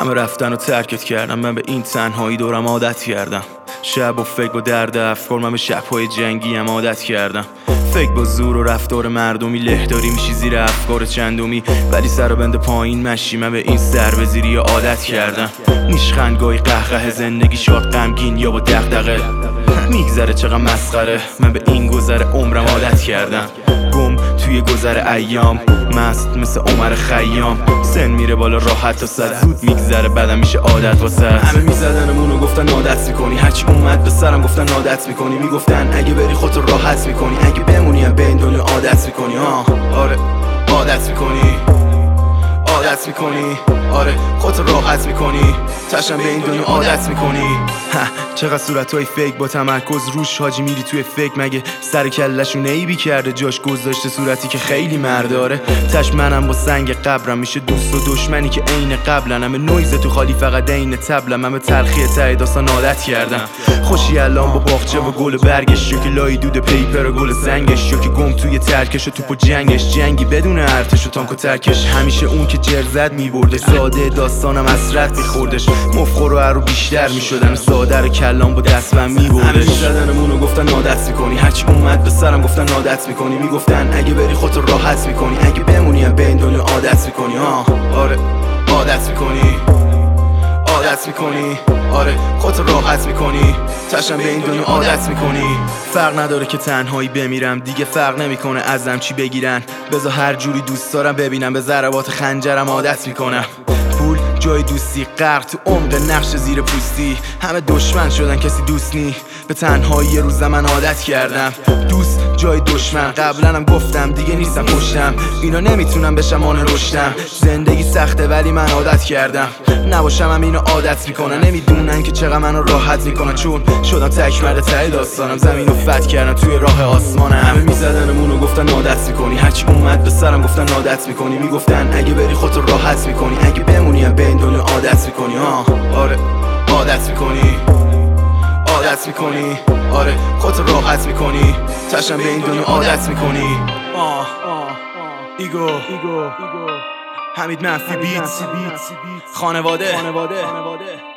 همه رفتن و ترکت کردم، من به این تنهایی دورم عادت کردم. شب و فکر و درد افکار، من به شب‌های جنگی هم عادت کردم. فکر با زور و رفتار مردمی، لهداری میشی زیر افکار چندمی، ولی سر و بند پایین مشی، من به این سر به زیری عادت کردم. نیشخندگاهی قهقه، زندگی شاد غمگین یا با دغدغه، میگذره چقدر مسخره، من به این گذر عمرم عادت کردم. گم توی گذر ایام، مست مثل عمر خیام، سن میره بالا راحت تا صد، زود میگذره بعدم میشه عادت واسه. همه میزدنمونو گفتن عادت میکنی، هرچی اومد به سرم گفتن عادت میکنی، میگفتن اگه بری خودتو راحت میکنی، اگه بمونی هم به این دنیا عادت میکنی. آره عادت میکنی، عادت میکنی، آره خودتو راحت میکنی، تشم به این دنیا عادت میکنی. چقدر صورتهای فیک با تمرکز روش، حاجی میری توی فکر، مگه سر کلشون عیبی کرده جاش گذاشته صورتی که خیلی مرداره. تش منم با سنگ قبرم، میشه دوست و دشمنی که عین قبلن، همه نویز تو خالی فقط عین طبلم، من به تلخی ته داستان عادت کردم. خوشی الان با باغچه و گل و برگش، یا که لای دود پیپر و گل سنگش، یا که گم توی ترکش و توپ و جنگش، جنگی بدون ارتش و تانک و ترکش، همیشه اون که جرزد میبرده، ساده داستانم حسرت میخوردش، مفخور و عرو بیشتر میشدم، ساده رو کلام با دستم میبردش. همه میزدنمونو گفتن عادت میکنی، هرچی اومد به سرم گفتن عادت میکنی، میگفتن اگه بری خودتو راحت میکنی، اگه بمونی هم به این دنیا عادت میکنی. آره عادت میکنی، عادت میکنی، آره خودتو راحت میکنی، تشم به این دنیا عادت میکنی. فرق نداره که تنهایی بمیرم، دیگه فرق نمیکنه ازم چی بگیرن، بذار هر جوری دوست دارم ببینم، به ضربات خنجرم عادت میکنم. پول جای دوستی، غرق تو عمق نقش زیر پوستی، همه دشمن شدن کسی دوست نی، به تنهایی یه روز من عادت کردم. دوست جای دشمن، قبلنم گفتم دیگه نیستم پشتم، اینا نمیتونم بشم آن رشدم، زندگی سخته ولی من عادت کردم، نباشم هم اینو عادت میکنن، نمیدونن که چقدر منو راحت میکنن، چون شدم تک مرد ته داستانم، زمینو فتح کردم توی راه آسمانم. همه میزدنمونو گفتن عادت میکنی، هرچی اومد به سرم گفتن عادت میکنی، میگفتن اگه بری خودتو راحت میکنی، اگه بمونی هم به این دنیا عادت میکنی. آره عادت میکنی، عادت میکنی، آره خودتو راحت میکنی، تشم به این دنیا عادت میکنی. ایگو حمید منفی بیت، خانواده.